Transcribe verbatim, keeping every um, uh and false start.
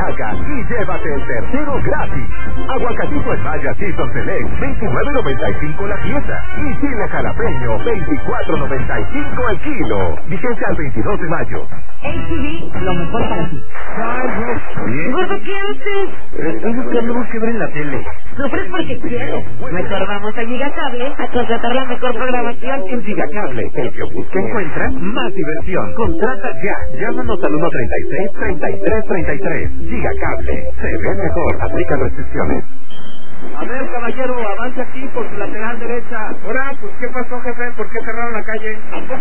espinaca y llévate el tercero gratis. Aguacatito en Maya Season Select, veintinueve noventa y cinco la pieza. Y chile jalapeño, veinticuatro noventa y cinco el kilo. Vigencia al veintidós de mayo. H D, lo mejor para ti. Bien. Gordo, ¿qué haces? Estoy buscando algo que ver en la tele. Sufres porque quieres. Mejor vamos a Gigacable a contratar la mejor programación. En Gigacable, el que busca encuentra más diversión. Contrata ya. Llámanos al uno treinta y seis, treinta y tres treinta y tres. Gigacable. Se ve mejor. Aplica restricciones. A ver, caballero, avance aquí por su lateral derecha. Ahora, pues, ¿qué pasó, jefe? ¿Por qué cerraron la calle?